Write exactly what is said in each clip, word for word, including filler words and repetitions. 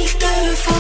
te faut.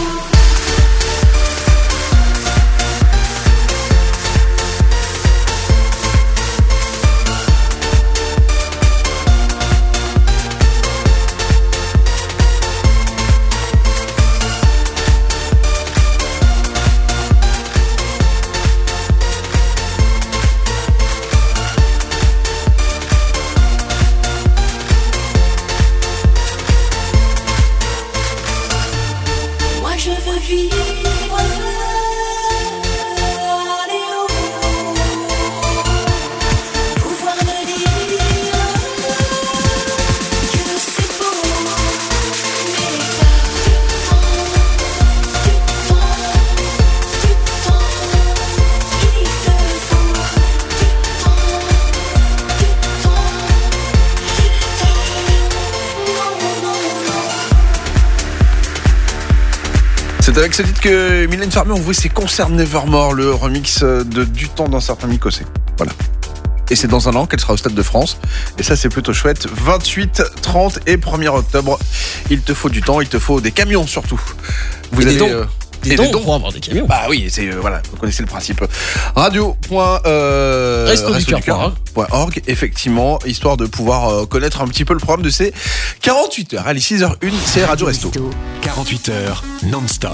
C'est avec ce titre que Mylène Farmer ouvrait ses concerts Nevermore, le remix de Du temps d'un certain Mikosé. Voilà. Et c'est dans un an qu'elle sera au Stade de France. Et ça, c'est plutôt chouette. vingt-huit, trente et premier octobre. Il te faut du temps, il te faut des camions surtout. Vous et avez des dons. Euh, Des et dons des dons pour avoir des camions. Bah oui, c'est euh, voilà, vous connaissez le principe. Radio. Euh, Resto du cœur. .org, effectivement, histoire de pouvoir euh, connaître un petit peu le programme de ces quarante-huit heures. Allez, six heures une, c'est Radio Resto. quarante-huit heures non-stop.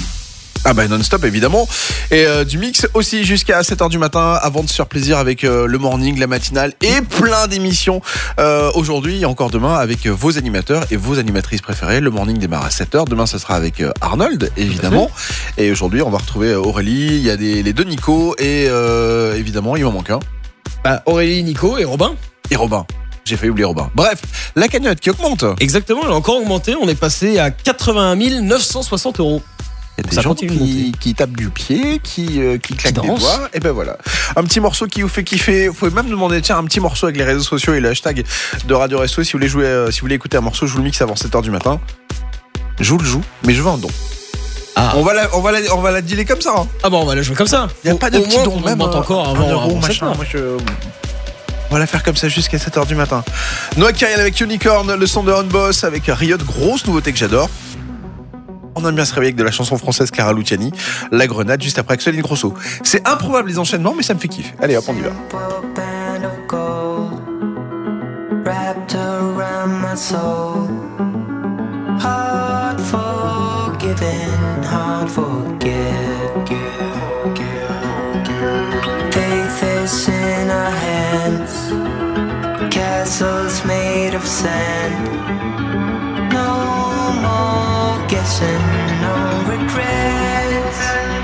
Ah bah non-stop évidemment. Et euh, du mix aussi jusqu'à sept heures du matin avant de se faire plaisir avec euh, le morning, la matinale et plein d'émissions euh, aujourd'hui et encore demain avec euh, vos animateurs et vos animatrices préférées. Le morning démarre à sept heures. Demain, ça sera avec euh, Arnold évidemment. Et aujourd'hui, on va retrouver Aurélie, il y a des, les deux Nico et euh, évidemment, il m'en manque un. Bah, Aurélie, Nico et Robin. Et Robin. J'ai failli oublier Robin. Bref, la cagnotte qui augmente. Exactement, elle a encore augmenté. On est passé à quatre-vingt-un mille neuf cent soixante euros. Il y a des Ça gens continue de qui, monter. qui tapent du pied, qui, euh, qui claquent des dansent. doigts. Et ben voilà. Un petit morceau qui vous fait kiffer. Vous pouvez même demander, tiens, un petit morceau avec les réseaux sociaux et le hashtag de Radio Resto. Si vous voulez jouer, euh, si vous voulez écouter un morceau, je vous le mixe avant sept heures du matin. Je vous le joue, mais je veux un don. Ah. On va la, on va la, on va la dealer comme ça. Hein. Ah bon, on va la jouer comme ça. Il n'y a Au- pas de au petit moins don, qu'on même augmente euh, encore un avant, euro, avant machin. sept heures. Moi, je... On va la faire comme ça jusqu'à sept heures du matin. Noah Kyriel avec Unicorn, le son de On Boss avec Riot, grosse nouveauté que j'adore. On aime bien se réveiller avec de la chanson française Clara Luciani, La Grenade, juste après Axeline Grosso. C'est improbable les enchaînements, mais ça me fait kiffer. Allez hop, on y va. Band of gold wrapped around my soul. Hard forgiven, hard forget. Faith is in our hands. Castles made of sand. No more guessing, no regrets.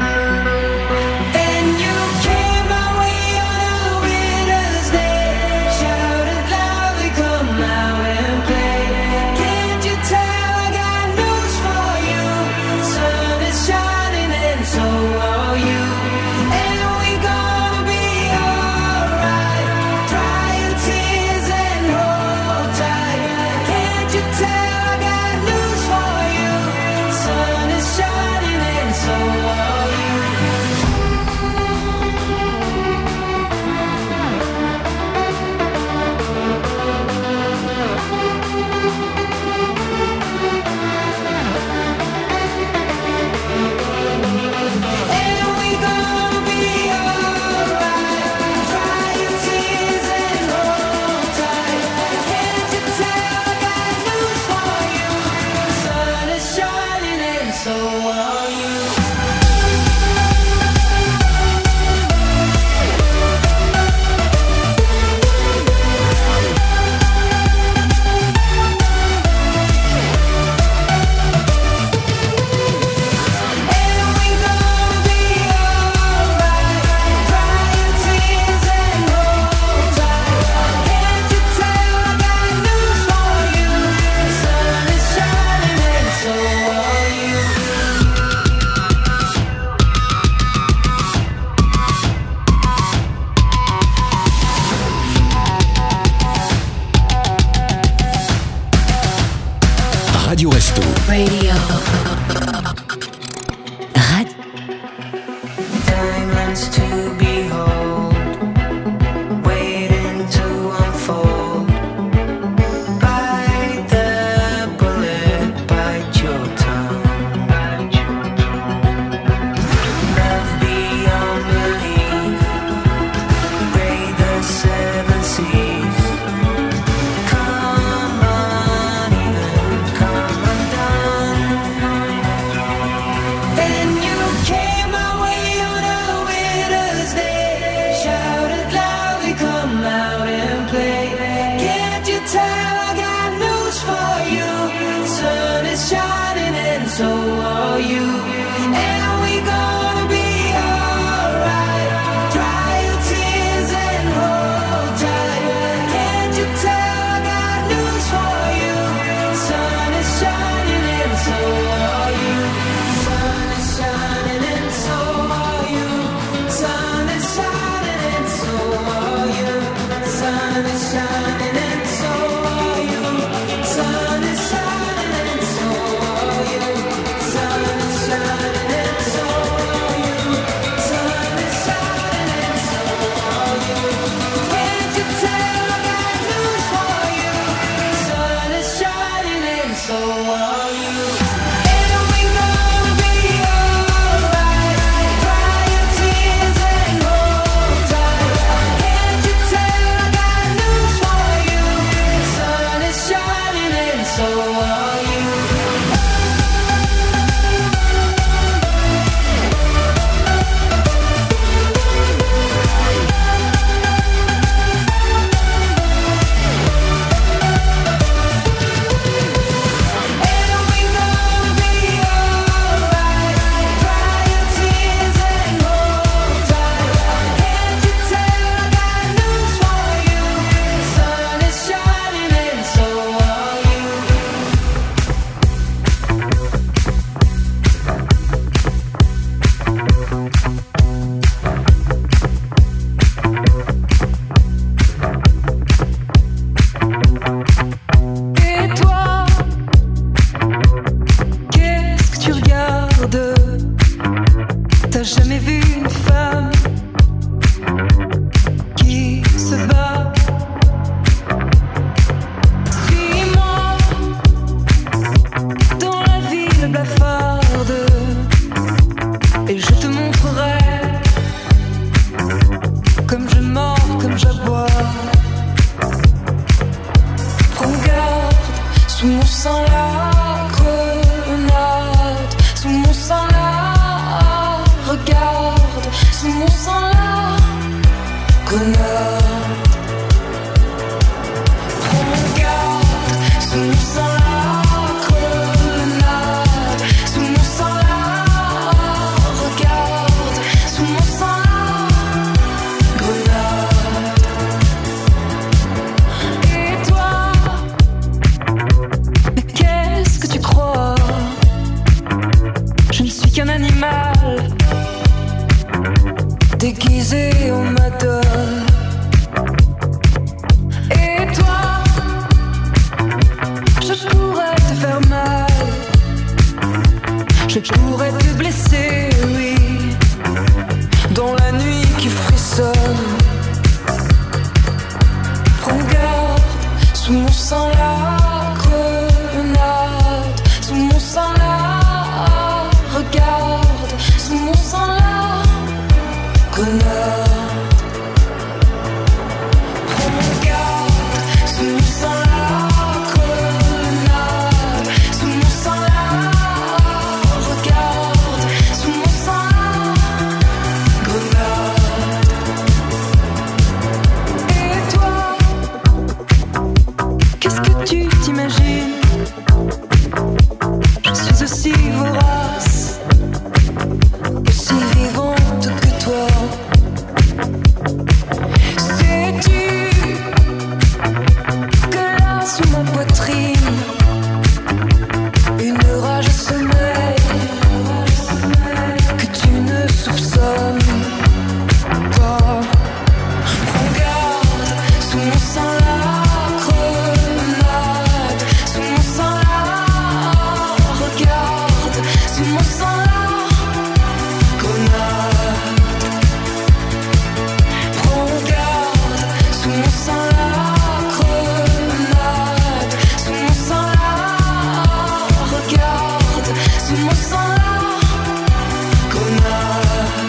And you came my way on a winter's day. Shouted loudly, come out and play. Can't you tell I got news for you? Sun is shining and so are you. And we gonna be alright. Dry your tears and hold tight. Can't you tell I got news for you? Sun are you. And we gonna be alright. Dry your tears and hold tight. Can't you tell I got news for you? Sun is shining and so are you. Sun is shining and so are you. Sun is shining and so are you. Sun is shining and so are you. Sun is shining and so are you. Sun is shining and so are you. Sun is shining and so are you. Can't you tell I got news for you? Sun is shining and so are you. And we gonna be alright. Dry your tears and hold tight. Can't you tell I got news for you? Sun is shining and so are you. And we gonna be alright. Dry your tears and hold tight. Can't you tell I got news for you? Sun is shining and so are you. Et toi, qu'est-ce que tu regardes? T'as jamais vu une femme qui se bat? Suis-moi dans la ville blafarde et je te montrerai comme je mords, comme j'aboie. Regarde, sous mon sang la grenade, sous mon sang la, regarde, sous mon sang la grenade. Regarde, sous mon sang la grenade, sous mon sang la, regarde, sous mon sang la grenade. Et toi, mais qu'est-ce que tu crois? Je ne suis qu'un animal déguisé en madone. Et toi, je pourrais te faire mal, je pourrais te blesser, oui, dans la nuit qui frissonne. Regarde, sous mon sang la grenade, sous mon sang la, regarde, sous mon sang la grenade. Regarde, sous mon sang la grenade, sous mon sang la, regarde, sous mon sang la grenade. Et toi, qu'est-ce que tu t'imagines? Je suis aussi vorace, aussi vivante que toi. Sais-tu que là sous ma poitrine, une rage sommeille que tu ne soupçonnes pas. Regarde, sous mon sang la grenade, sous mon sang la, regarde, sous mon sang la grenade. Regarde, sous mon sang la grenade, sous mon sang la, regarde, sous mon sang la grenade.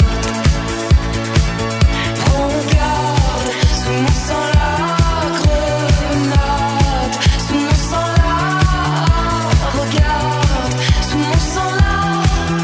Regarde, sous mon sang la grenade, sous mon sang la, regarde, sous mon sang la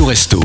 Resto.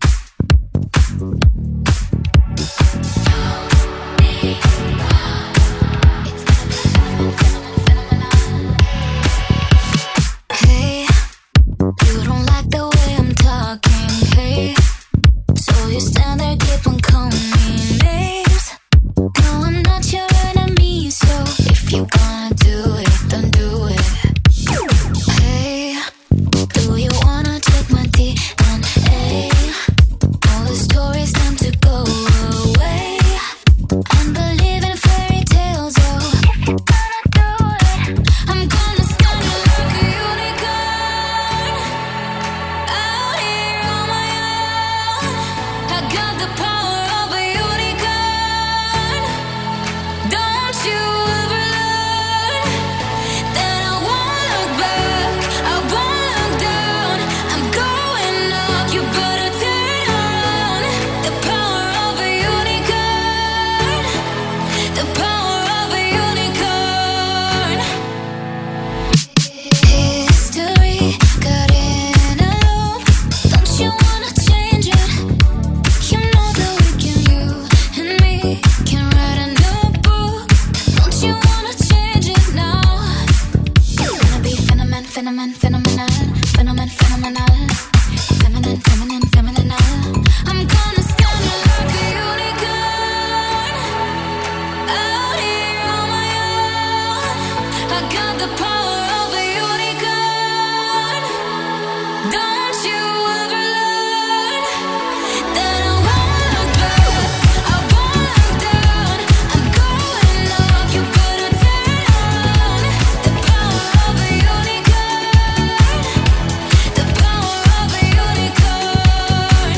Hey, you don't like the way I'm talking, hey. So you stand there, keep on calling me names. No, I'm not your enemy, so if you gonna do it, then do it. Hey, do you wanna take my D N A? All the stories time to go away and believe in fairy tales, oh. If you gonna do it, I'm gonna scan you like a unicorn. Out here on my own, I got the power of a unicorn. Don't you ever learn that I won't look back, I won't look down. I'm going up, you better turn around. The power of a unicorn, the power of a unicorn. History got in a loop. Don't you wanna change it? You know that we can, you and me can write a new book. Don't you wanna change it now? It's gonna be phenomen, phenomen, phenomenal, phenomen, phenomenal, feminine, feminine, phenomenal. I'm gonna scan you like a unicorn. Out here on my own, I got the power of a unicorn. Don't you ever learn that I won't look back, I won't look down. I'm going up, you better turn around. The power of a unicorn, the power of a unicorn.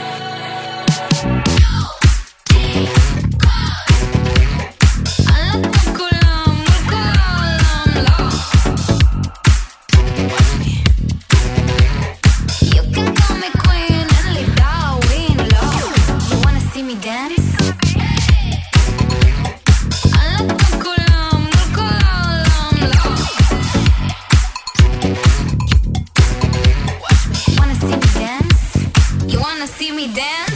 Alla culam, culam, la. You can call me queen and leave Darwin low. You wanna see me dance? Alla culam, culam, la. Wanna see me dance? You wanna see me dance?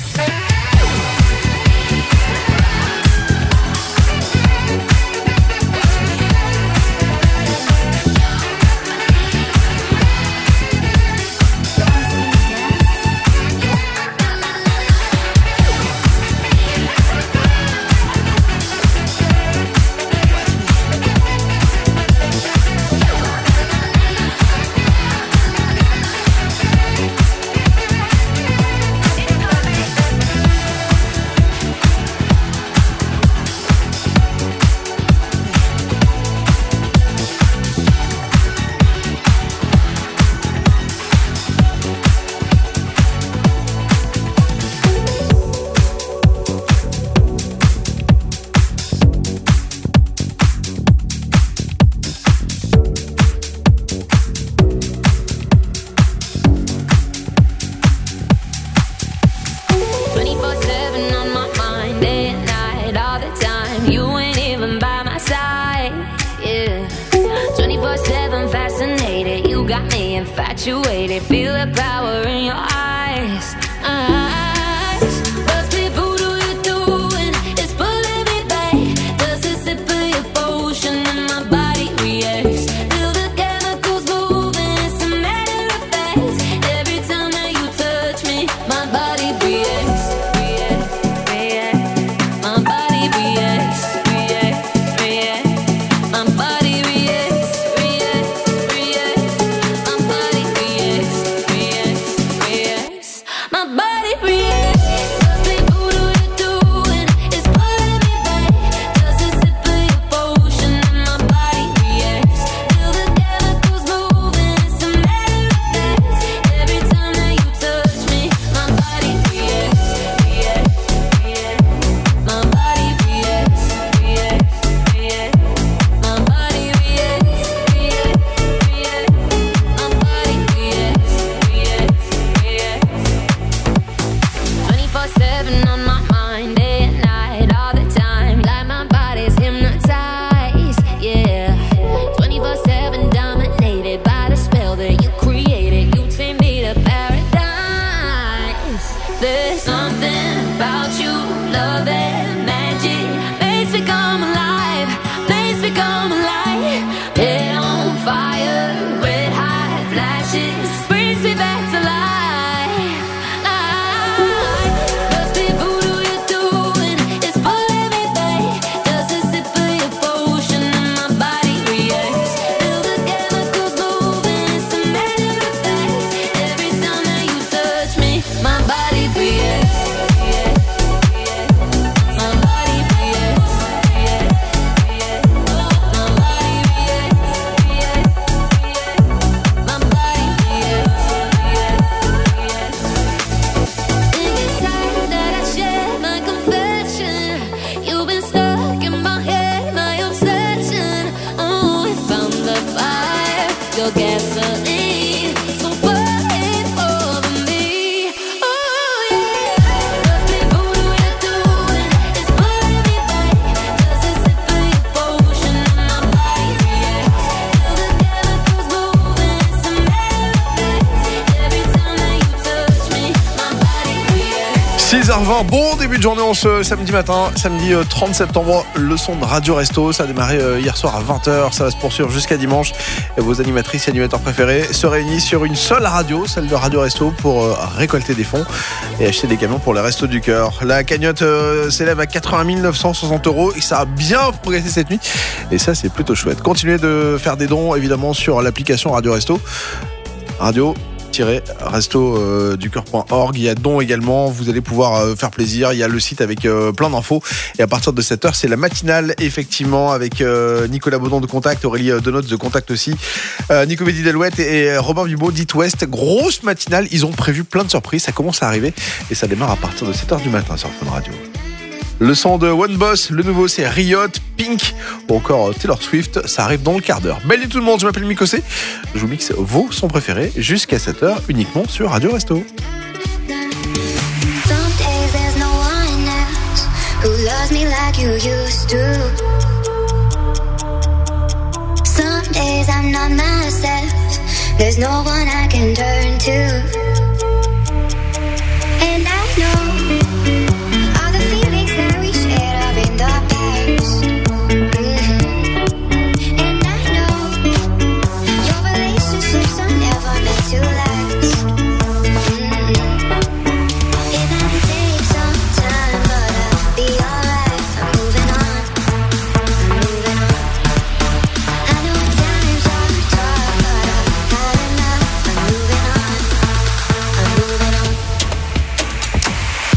twenty-four seven on my mind, day and night, all the time. You ain't even by my side, yeah. twenty-four seven fascinated, you got me infatuated. Feel the power in your eyes, eyes. Must be voodoo you're doing, it's pulling me back. Does a sip of your potion and my body reacts? Feel the chemicals moving, it's a matter of fact. Every time that you touch me, my body reacts, reacts, reacts. My body reacts, reacts, reacts. My body reacts, reacts, reacts. My body reacts, reacts, seize heures vingt, bon début de journée en ce samedi matin, samedi trente septembre, le son de Radio Resto, ça a démarré hier soir à vingt heures, ça va se poursuivre jusqu'à dimanche et vos animatrices et animateurs préférés se réunissent sur une seule radio, celle de Radio Resto, pour récolter des fonds et acheter des camions pour les Restos du Cœur. La cagnotte euh, s'élève à quatre-vingt mille neuf cent soixante euros et ça a bien progressé cette nuit et ça c'est plutôt chouette. Continuez de faire des dons évidemment sur l'application Radio Resto, radio resto du cœur point org. Il y a dons également, vous allez pouvoir euh, faire plaisir, il y a le site avec euh, plein d'infos et à partir de sept heures c'est la matinale effectivement avec euh, Nicolas Baudon de Contact, Aurélie Denotes de Contact aussi, euh, Nico Bédi d'Alouette et Robin Vibo d'It West. Grosse matinale, ils ont prévu plein de surprises, ça commence à arriver et ça démarre à partir de sept heures du matin sur Fun Radio. Le son de One Boss, le nouveau c'est Riot, Pink ou encore Taylor Swift, ça arrive dans le quart d'heure. Belle nuit tout le monde, je m'appelle Mikosé, je vous mixe vos sons préférés jusqu'à sept heures uniquement sur Radio Resto. Some days there's no one else who loves me like you used to. Some days I'm not myself, there's no one I can turn to. And I know all the feelings that we shared are in the past. Mhm. And I know your relationships are never meant to last. Mhm. It might take some time, but I'll be alright. I'm moving on, I'm moving on. I know times are tough, but I've had enough. I'm moving on, I'm moving on.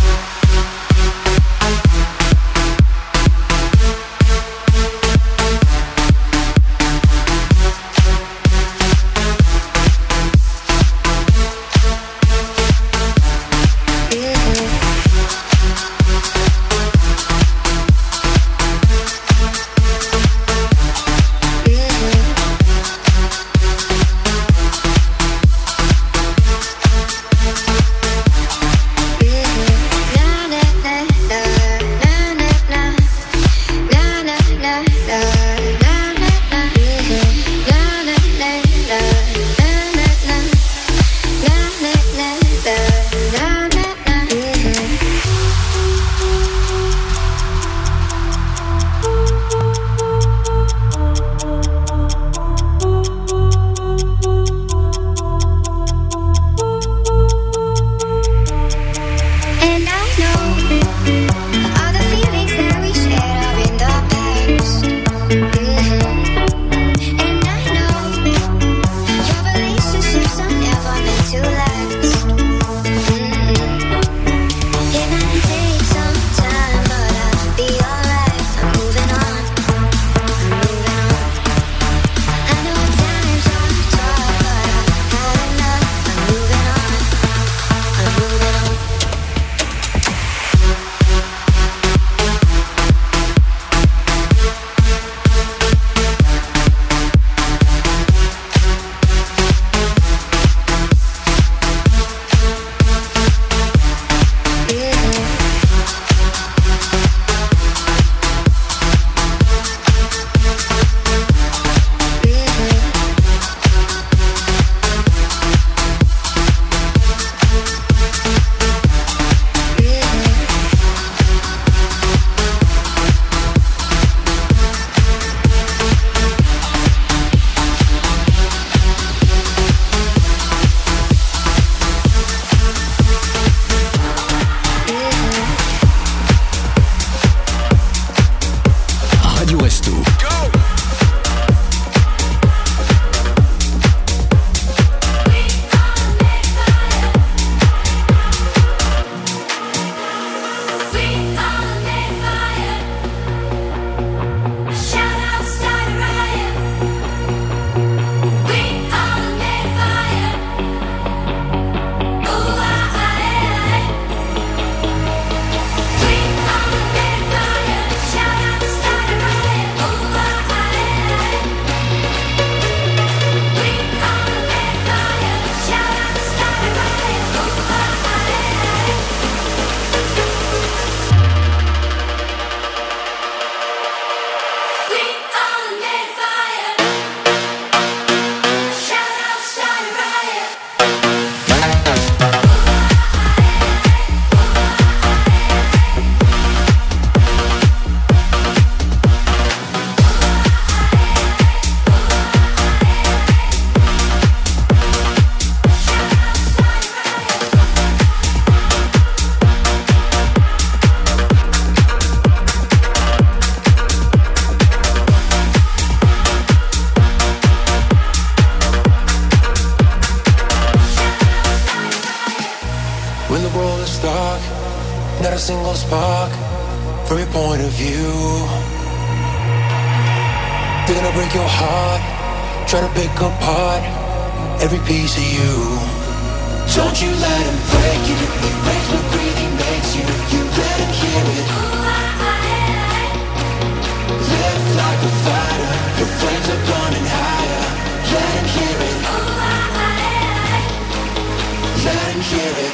talk from your point of view. They're gonna break your heart, try to pick apart every piece of you. Don't you let them break you, erase what really makes you. You let them hear it. Live like a fighter, your flames are burning higher. Let them hear it. Let them hear it.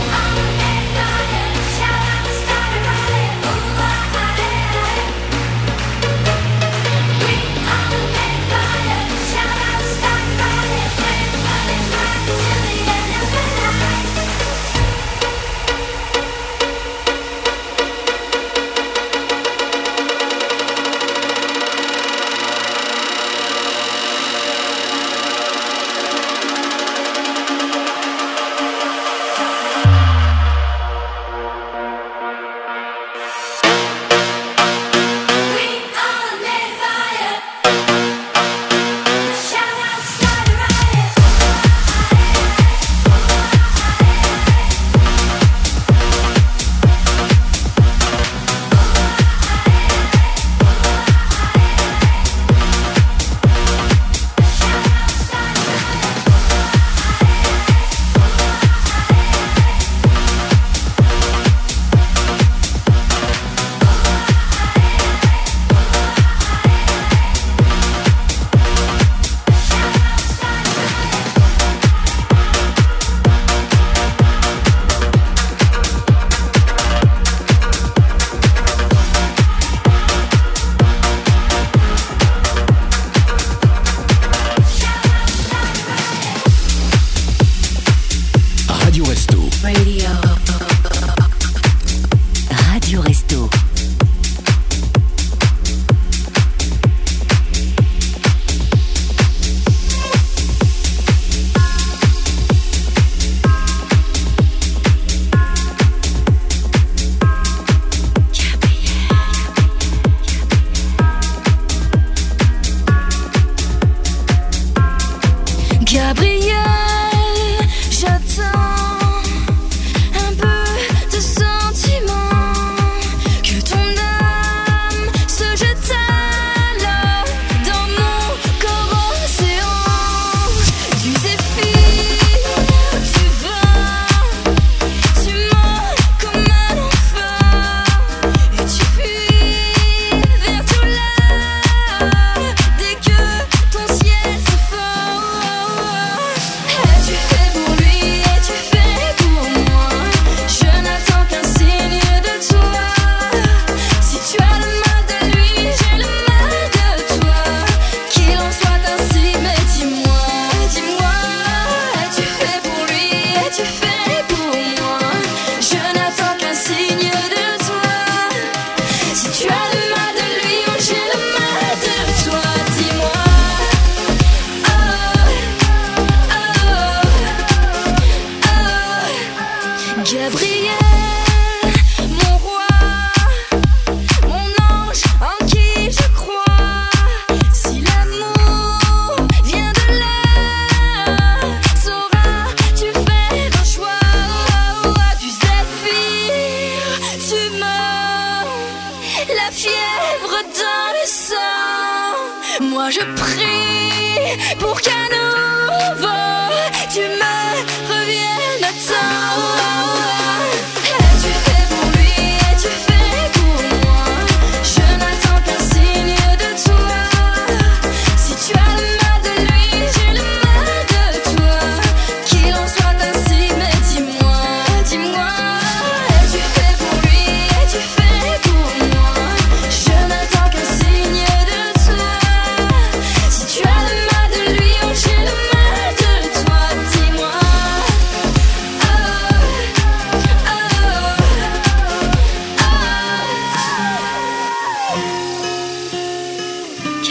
Moi je prie pour qu'à nouveau tu me reviennes à temps. Es-tu fait pour lui, es-tu fait pour moi? Je n'attends qu'un signe de toi. Si tu as le mal de lui, j'ai le mal de toi. Qu'il en soit ainsi, mais dis-moi, dis-moi. Es-tu fait pour lui, es-tu fait pour moi? Je n'attends qu'un signe de toi. Si tu as le mal de lui, oh j'ai le mal de toi, dis-moi. Oh, oh, oh.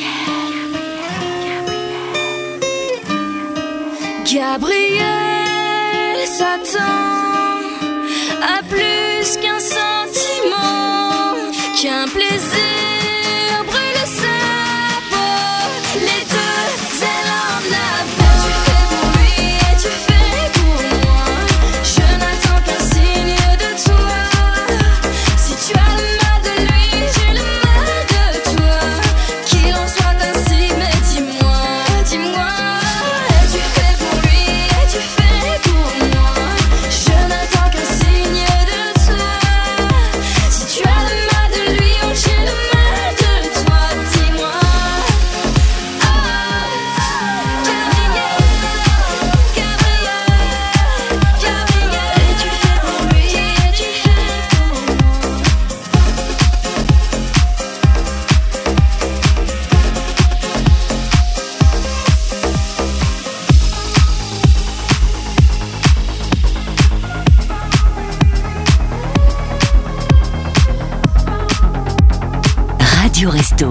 Gabriel, Gabriel s'attend à plus qu'un sentiment, qu'un plaisir brûle sa peau. Les deux ailes en avant. Es-tu fait pour lui, es-tu fait pour moi? Je n'attends qu'un signe de toi. Si Radio Resto.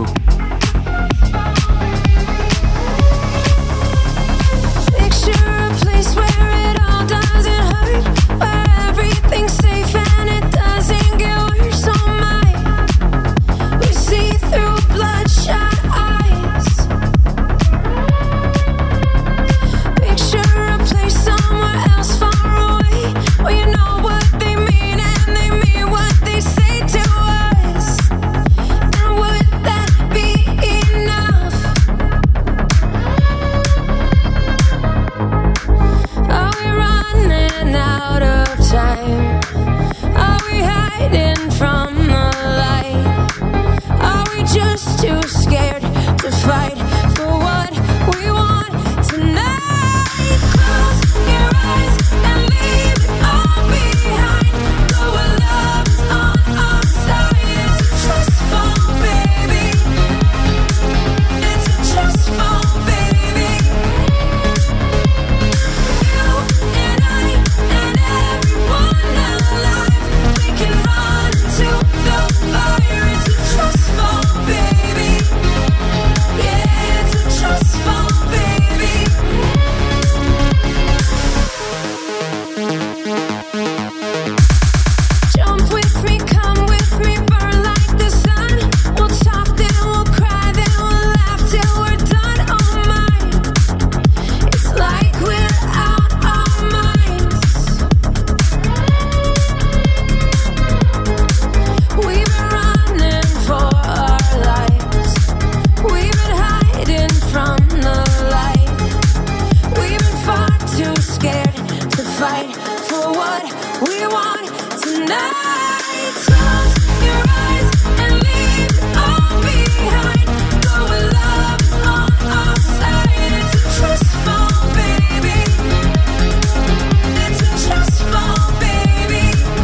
Picture a place where it all doesn't hurt, where everything's safe and it doesn't get worse. Oh my, we see through bloodshot eyes. Picture a place somewhere else far away, where you know what they mean and they mean what they say to us. And would that be enough? Are we running out of time? Are we hiding from the light? Are we just too scared to fight for what we want tonight? Close your eyes and leave it all behind. Go where love is on our side. It's a trust fall, baby. It's a trust fall, baby. You and I and everyone alive, we can run to the fire. It's a trust fall, baby. Yeah, it's a trust fall, baby. Jump with me, come with me, burn like the sun. We'll talk, then we'll cry, then we'll laugh till we're done. Oh my, it's like we're out our minds. We've been running for our lives. We've been hiding from the light. We've been far too scared to fight for what we want tonight. Close your eyes and leave it all behind. Go where love is on our side. It's a trust fall, baby. It's a trust fall, baby.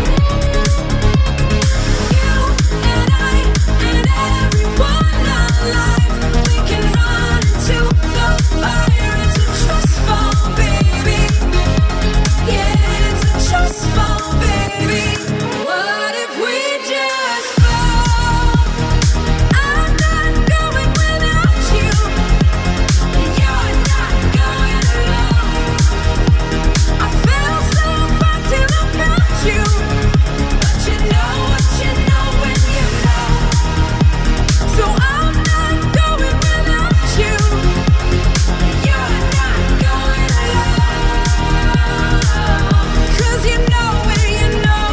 You and I and everyone alive, we can run to the fire. It's a trust fall, baby. Yeah, it's a trust fall, baby. What if we just fall? I'm not going without you. You're not going alone. I fell so far till I found you, but you know what you know when you know. So I'm not going without you. You're not going alone. 'Cause you know when you know.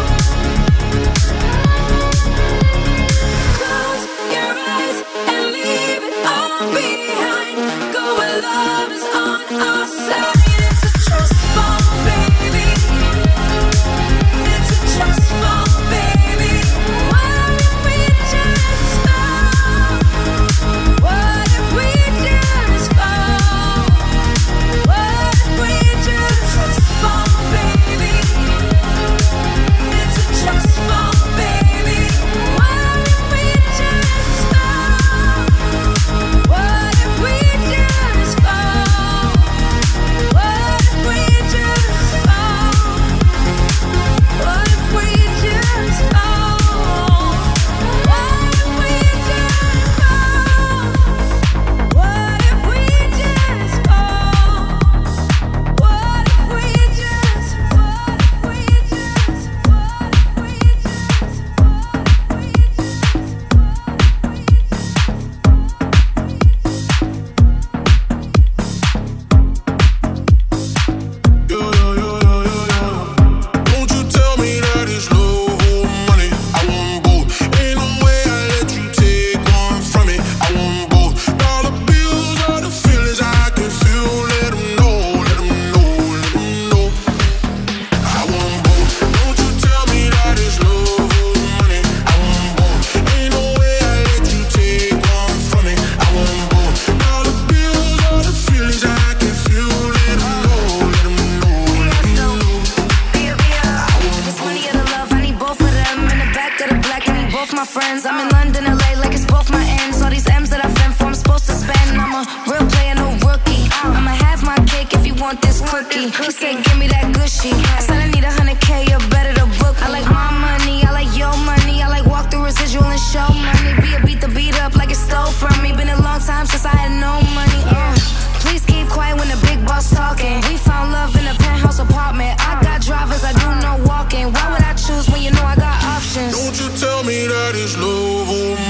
Close your eyes and leave it all behind. Go where love is on our side. It's a trust fall, baby. It's a trust fall, baby. What if we just fall? What if we just fall? What if we just trust fall, baby? It's a trust fall, baby. What if we just fall? What if we just fall? What if we just fall? What if we just fall? What if we just fall? What if we just fall? What if we just, what if we just, what if we Won't you tell me that it's love or money? I want both. Ain't no way I let you take one from me. I want both. Dollar bills are the feelings I can feel. Let 'em know, let 'em know, let 'em know. I want both. Won't you tell me that it's love or money? I want both. Ain't no way I let you take one from me. I want both. Dollar bills are the feelings I can feel. Let 'em know, let 'em know, let 'em know. This money or the love, I need both of them. In the back of the black, I need both my friends. I'm in London, L A, like it's both my ends. All these M's that I fend for, I'm supposed to spend. I'm a real player, no rookie. I'ma have my cake if you want this cookie. He said, give me that good shit. I said, I need a hundred K, you're better to book. I like my money, I like your money. I like walk through residual and show money. Be a beat the beat up like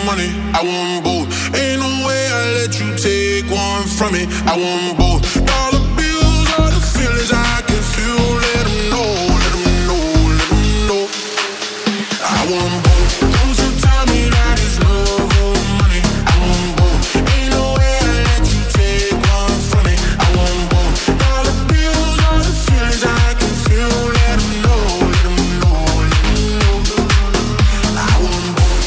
money, I want both. Ain't no way I let you take one from me, I want both. Dollar bills, all the feelings I can feel. Let them know, let them know, let them know. I want both. Don't you tell me that it's love or money, I want both. Ain't no way I let you take one from me, I want both. Dollar bills, all the feelings I can feel. Let them know, let them know, let them know. I want both.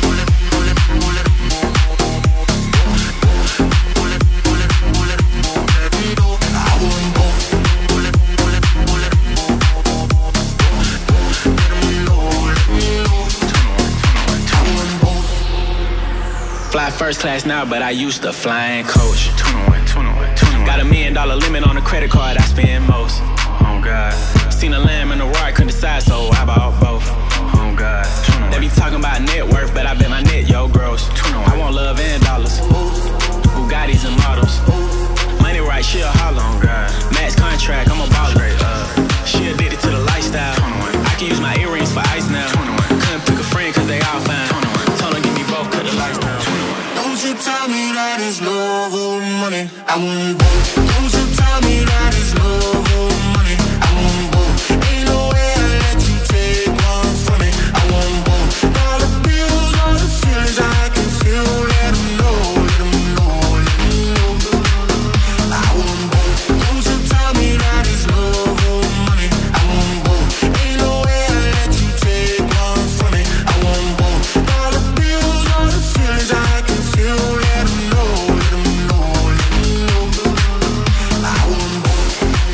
Fly first class now, but I used to flying coach. Got a million dollar limit on the credit card, I spend most. Oh God. Seen a lamb and a roar, I couldn't decide, so I bought both. Oh God. They be talking about net worth, but I bet my net, yo, gross. I want love and dollars. Bugattis and models. Money right, she a holler. Oh God. Max contract, I'm a baller. She addicted to the lifestyle. I can use my earrings for ice now. Couldn't pick a friend cause they all fine. Told her give me both, cut the lights down. Don't you tell me that it's love or money, I want both. Don't you tell me that it's love or money, I want both. Ain't no way I let you take one from me, I want both. Dollar bills, all the feelings I can feel. Let them know, let them know, let them know. I want both. Don't you tell me that it's love or money, I want both. Ain't no way I let you take one from me, I want both. Dollar bills, all the feelings I can feel. Let them know, let them know, let them know. I want both.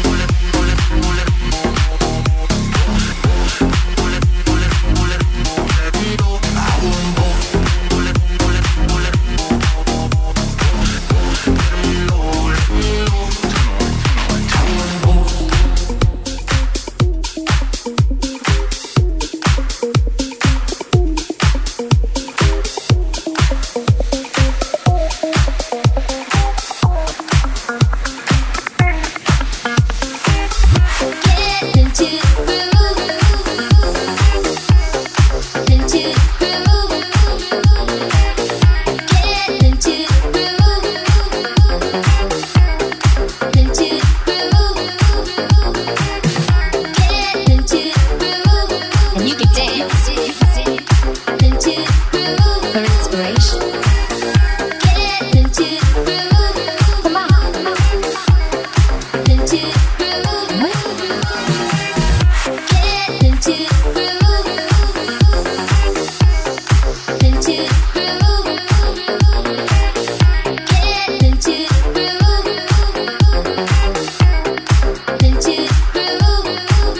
Get into the groove, into the groove. Get into the groove, into the groove. Get into the groove, and you can dance into the groove for inspiration. Get into the groove, come on, into the groove. Get into the groove, into the groove. Get into the groove, into the groove.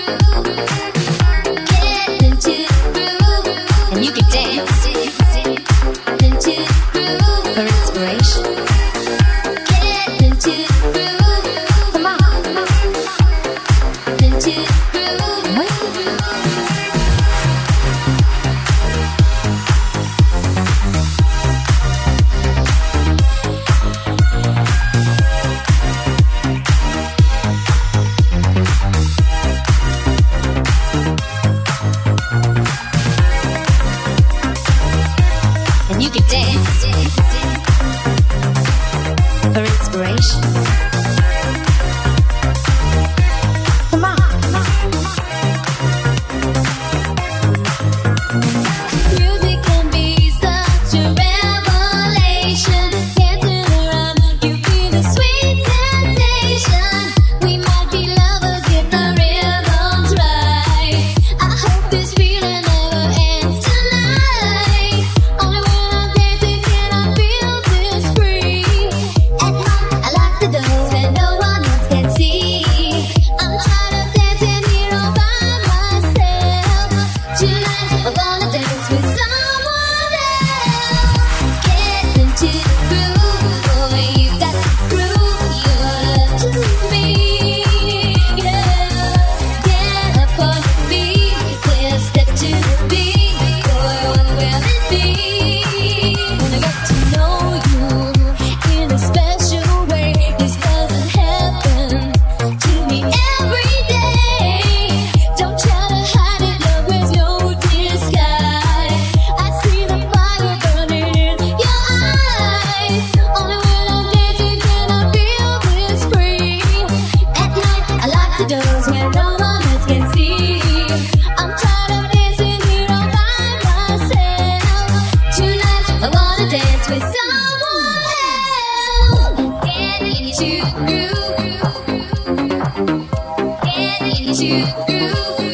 Get into the groove, and you can dance into the groove for inspiration. Get into the groove, come on, into the groove. And you can dance for inspiration. Come on. Music can be such a revelation. Dancing around, you feel the sweet sensation. We might be lovers if the rhythm's right. I hope this feeling never ends tonight. Only when I'm dancing can with someone else. Get into the groove. Get into the groove.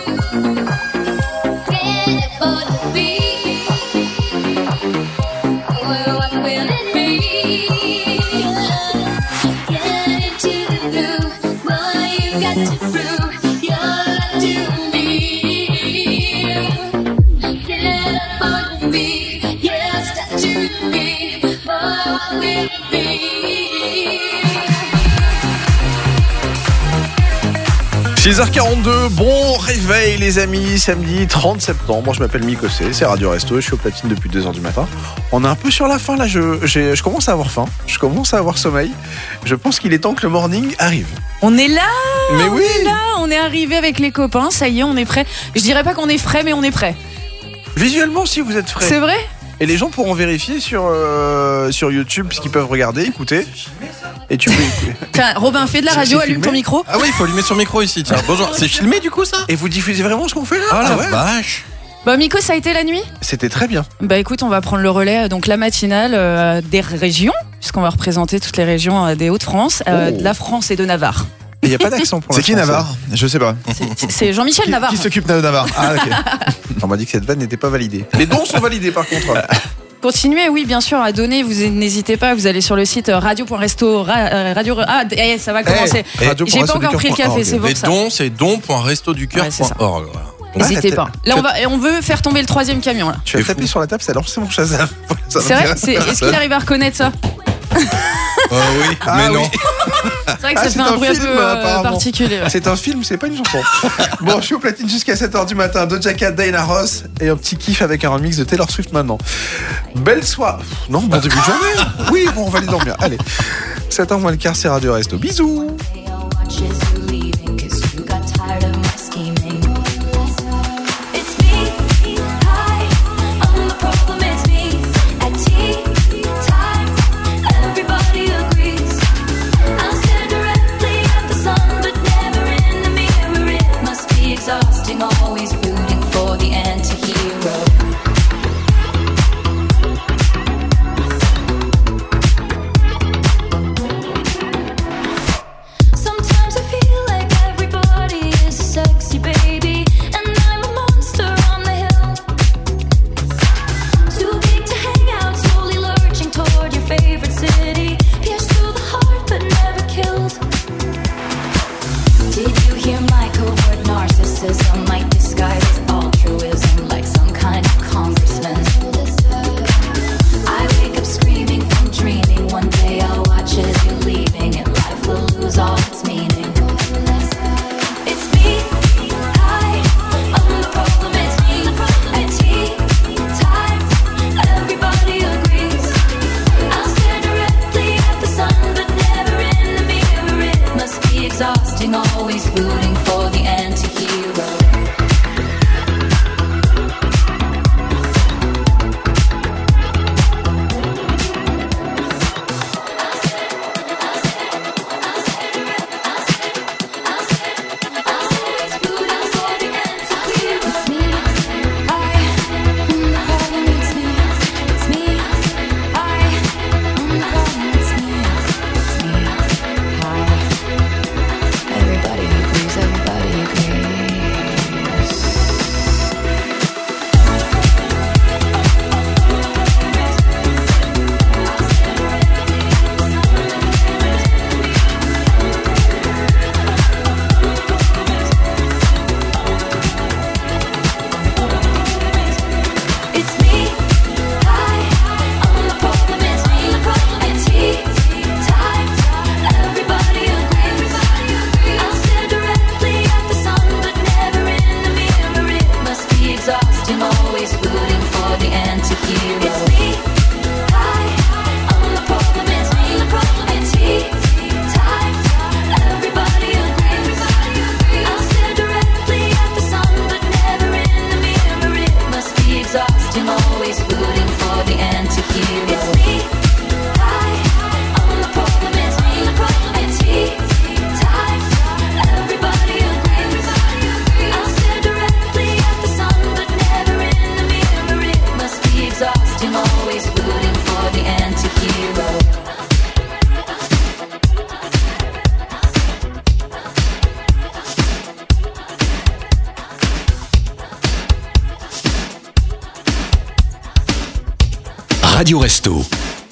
Get up on the beat. Well, what will it be? Get into the groove. Boy, you got to prove your love to me. Get up on the beat. Yeah, start to be. Boy, what will it be? six heures quarante-deux, bon réveil les amis, samedi trente septembre, je m'appelle Mikosé, c'est Radio Resto, je suis au platine depuis deux heures du matin. On est un peu sur la fin là, je, j'ai, je commence à avoir faim, je commence à avoir sommeil, je pense qu'il est temps que le morning arrive. On est là. Mais on oui. est là, on est arrivé avec les copains, ça y est, on est prêt. Je dirais pas qu'on est frais, mais on est prêt. Visuellement si vous êtes frais. C'est vrai? Et les gens pourront vérifier sur, euh, sur YouTube, puisqu'ils peuvent regarder, écouter. Et tu peux écouter. Tiens, Robin, fais de la C'est- radio, c'est allume filmé ton micro. Ah oui, il faut allumer son micro ici. Tiens, bonjour. C'est filmé du coup ça? Et vous diffusez vraiment ce qu'on fait là? Ah la ouais. vache. Bah, Miko, ça a été la nuit? C'était très bien. Bah, écoute, on va prendre le relais, donc la matinale euh, des régions, puisqu'on va représenter toutes les régions euh, des Hauts-de-France, euh, Oh. de la France et de Navarre. Il n'y a pas d'accent pour C'est l'instant, qui Navarre? Je sais pas. C'est- C'est Jean-Michel Qui, Navarre. qui s'occupe de Navarre? Ah, ok. On m'a dit que cette vanne n'était pas validée. Les dons sont validés par contre. Continuez, oui, bien sûr, à donner. Vous n'hésitez pas, vous allez sur le site radio point resto. ra- euh, Radio. Ah, eh, ça va commencer. Eh, radio J'ai point pas resto du encore pris le cœur point café, org. c'est pour Les ça. dons, c'est don point resto du cœur Ouais, c'est ça. point org. Voilà. N'hésitez Ouais, pas. Là, on, va, et on veut faire tomber le troisième camion. Là. Tu as C'est tapé fou. sur la table, ça a lancé mon Shazam. Ça C'est vrai m'intéresse c'est, Est-ce personne. qu'il arrive à reconnaître ça? Ah oui, Ah mais oui. non. C'est vrai que Ah, ça c'est fait un un bruit un film, peu euh, apparemment. particulier. ouais. C'est un film, c'est pas une chanson. Bon, je suis au platine jusqu'à sept heures du matin. Doja Cat, Diana Ross et un petit kiff avec un remix de Taylor Swift maintenant. Belle soirée. Non, bon début de journée. Oui, bon, on va aller dormir. Allez. sept heures moins le quart, c'est Radio Resto. Bisous. It's me, hi, I'm the problem, it's me. At tea time, everybody agrees. I stare directly at the sun, but never in the mirror. It must be exhausting, always rooting for the anti-hero. Sometimes I feel like everybody is a sexy baby, and I'm a monster on the hill. Too big to hang out, slowly lurching toward your favorite city. Pierced through the heart, but never killed. Did you hear my covert narcissism? Might disguise as altruism, like some kind of congressman. I wake up screaming from dreaming. One day I'll watch as you're leaving, and life will lose all its meaning. It's me, hi, I'm the problem, it's me. At tea time, everybody agrees. I'll stare directly at the sun, but never in the mirror. It must be exhausting, always rooting for the anti-hero. Everybody agrees, everybody agrees. It's me, hi, I'm the problem, it's me. At tea time, everybody agrees. I'll stare directly at the sun, but never in the mirror. It must be exhausting, always rooting for the anti-hero. It's me, hi, I'm the problem, it's me. At tea time, everybody agrees. I'll stare directly at the sun, but never in the mirror. It must be exhausting, always rooting for the anti-hero. It's me, hi, I'm the problem, it's me. At tea time, everybody agrees. I'll stare directly at the sun, but never in the mirror. It must be exhausting, always rooting for Radio Resto.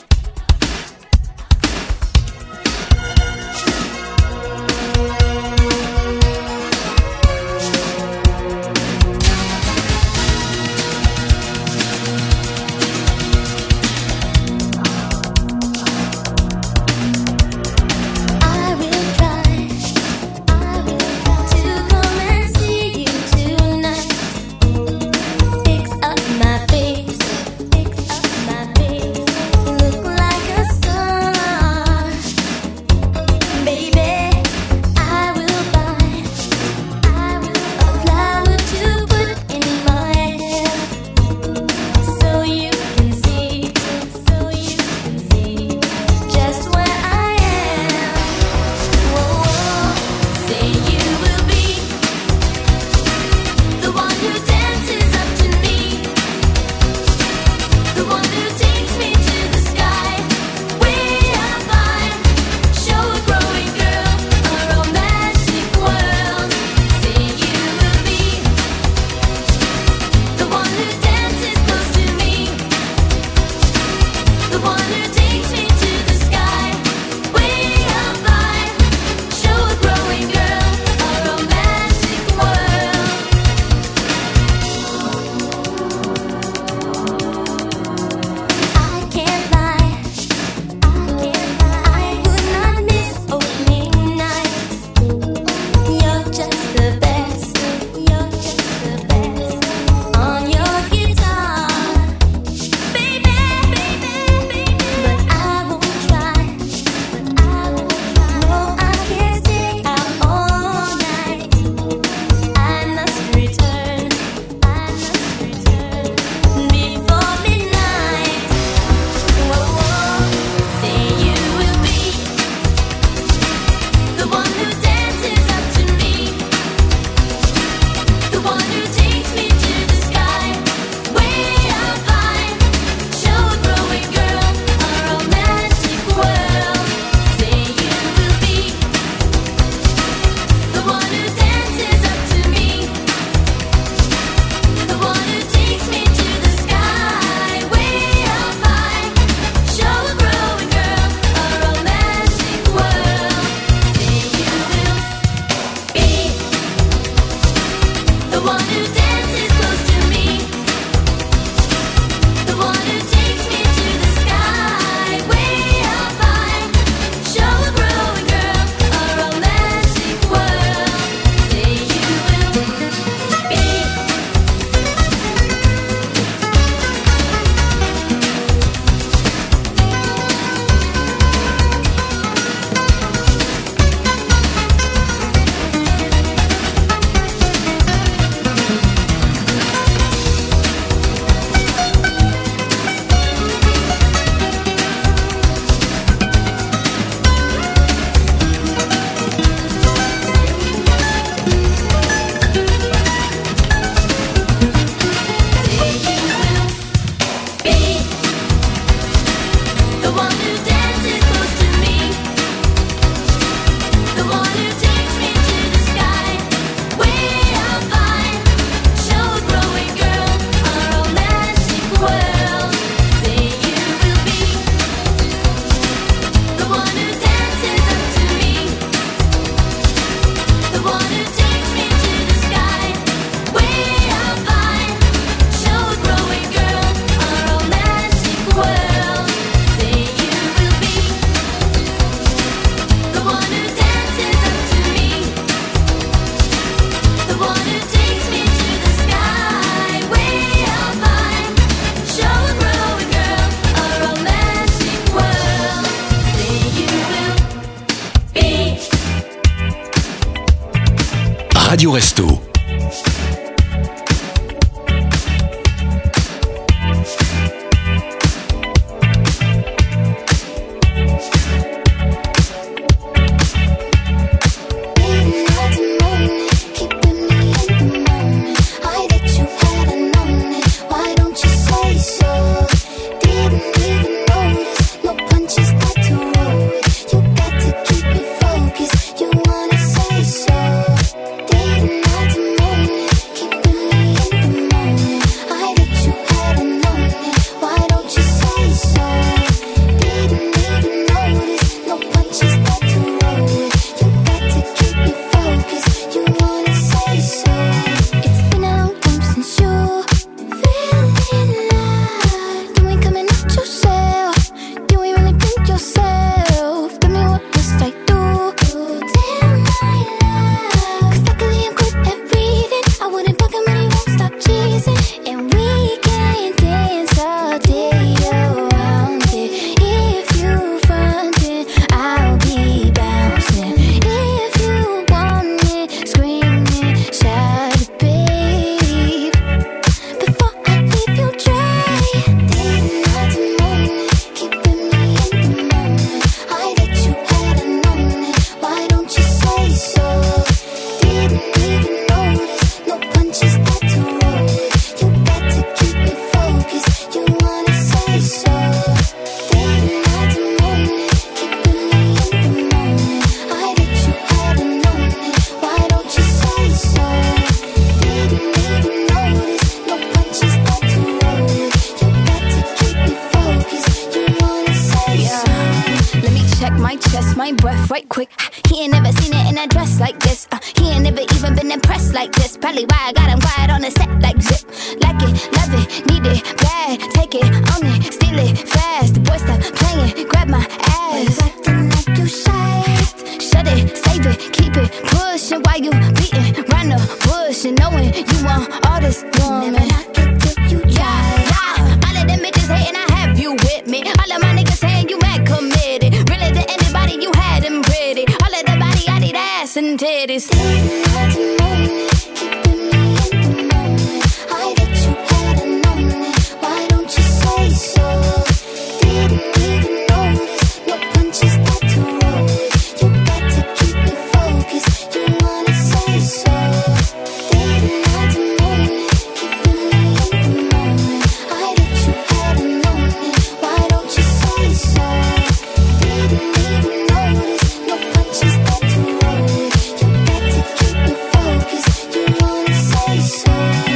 Radio Resto. Night my breath right quick. He ain't never seen it in a dress like this. Uh, he ain't never even been impressed like this. Probably why I got him quiet on the set like zip. Like it, love it, need it, bad. Take it, own it, steal it, fast. The boy stop playing, grab my ass. Acting like you shy. Shut it, save it, keep it, pushing while you beating round the bush and knowing you want all this woman. Never knock it till you try. Yeah, all of them bitches hating, I have you with me. All of my niggas saying you mad committed. Really to anybody, you had them pretty. All of the body, I need ass and titties. Didn't have to know it, keeping me in the moment. I bet you hadn't known it. Why don't you say so? Didn't even notice your punches that to roll. You got to keep me focused. You wanna say so? Didn't have to know it, keeping me in the moment. I bet you hadn't known it. Why don't you say so? Didn't even notice your punches that to roll. You got to keep me focused. You wanna say so?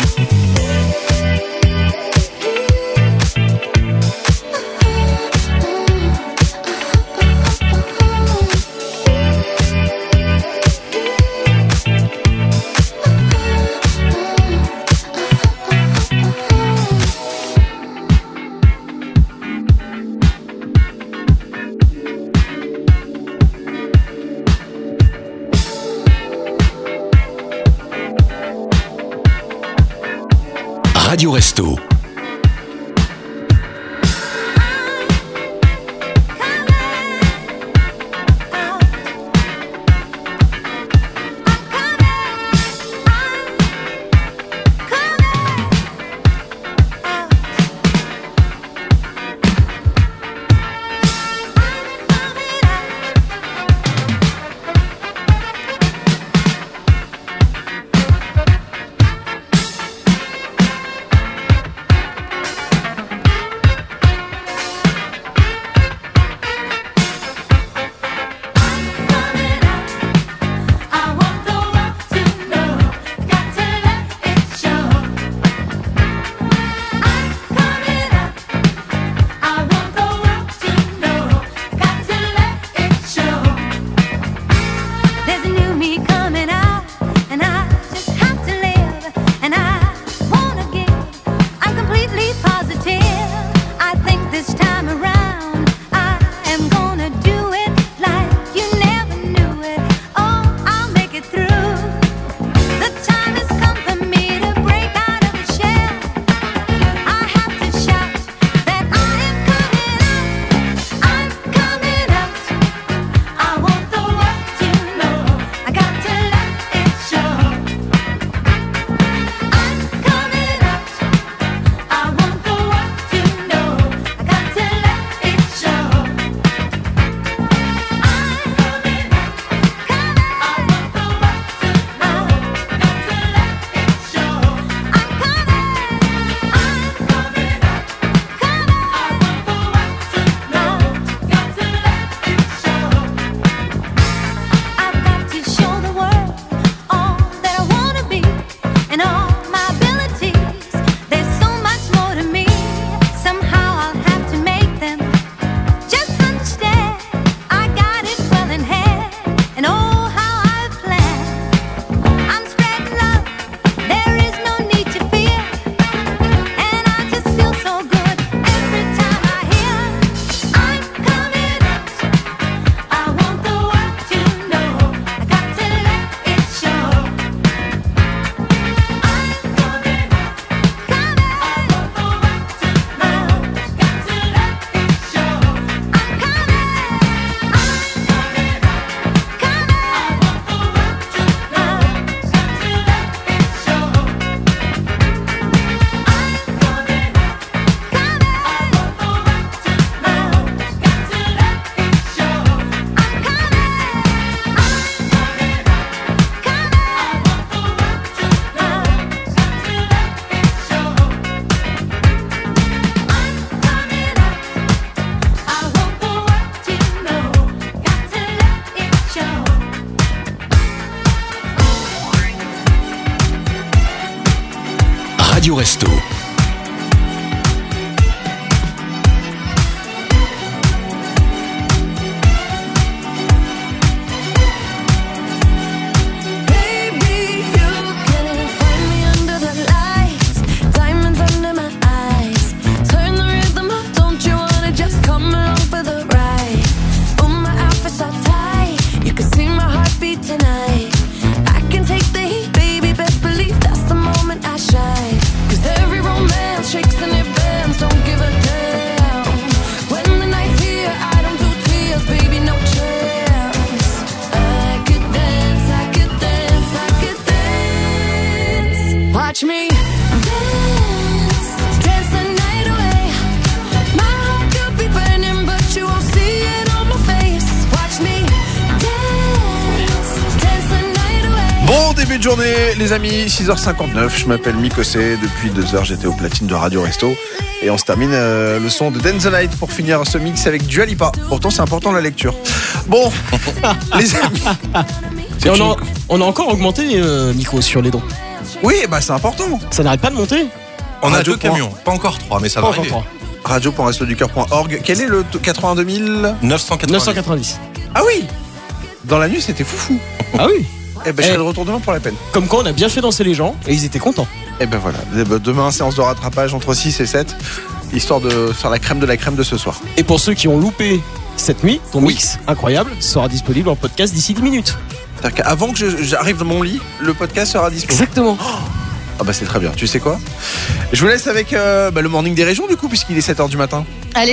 Radio Resto. Radio Resto. début de journée, les amis, six heures cinquante-neuf. Je m'appelle Mikosé. Depuis deux heures, j'étais au platine de Radio Resto. Et on se termine euh, le son de Dance the Night pour finir ce mix avec Dua Lipa. Pourtant, c'est important la lecture. Bon, les amis. Et on, a, on a encore augmenté, euh, Nico, sur les dons. Oui, bah c'est important. Ça n'arrête pas de monter. On a Radio deux camions, pas encore trois, mais ça Pas va encore arriver. trois. radio point resto du cœur point org. Quel est le t- quatre-vingt-deux mille neuf cent quatre-vingt-dix. neuf cent quatre-vingt-dix. Ah oui. Dans la nuit, c'était foufou. Ah oui. Eh ben, je serai Eh. de retour demain pour la peine. Comme quoi, on a bien fait danser les gens et ils étaient contents. Eh ben voilà. Eh ben, demain, séance de rattrapage entre six et sept. Histoire de faire la crème de la crème de ce soir. Et pour ceux qui ont loupé cette nuit, ton Oui. mix incroyable sera disponible en podcast d'ici dix minutes. C'est-à-dire qu'avant que je- j'arrive dans mon lit, le podcast sera disponible. Exactement. Ah bah c'est très bien. Tu sais quoi? Je vous laisse avec euh, bah, le morning des régions du coup, puisqu'il est sept heures du matin. Allez.